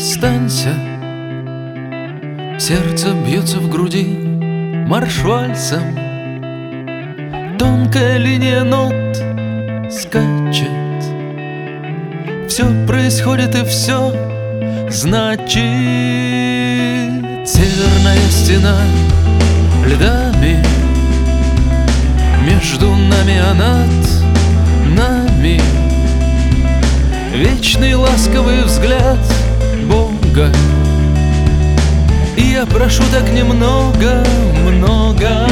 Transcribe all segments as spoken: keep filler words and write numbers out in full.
Останься, сердце бьется в груди марш вальсом, тонкая линия нот скачет. Все происходит и все значит. Северная стена льдами, между нами, а над нами вечный ласковый взгляд Бога. И я прошу так немного, много.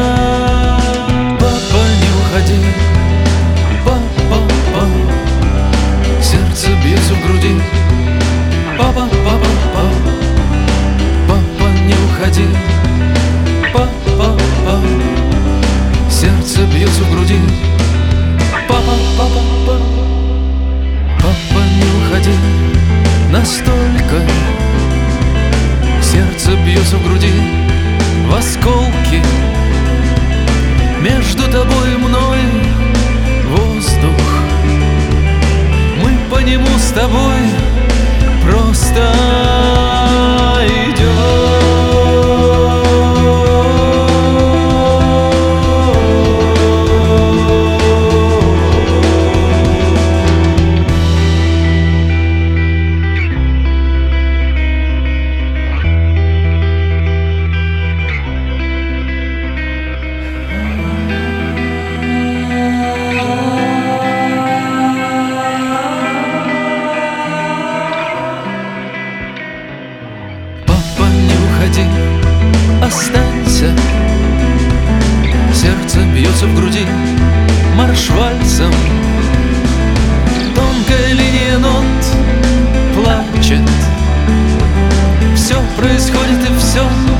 Папа, не уходи, папа, папа. Сердце бьется в груди. Папа, папа, папа. Папа, не уходи, папа, папа. Сердце бьется в груди. Папа, папа, папа. Папа, не уходи настолько. Сердце бьется в груди в осколки. Между тобой и мной воздух. Мы по нему с тобой просто идем. Останься, сердце бьется в груди марш вальсом, тонкая линия нот плачет. Все происходит и все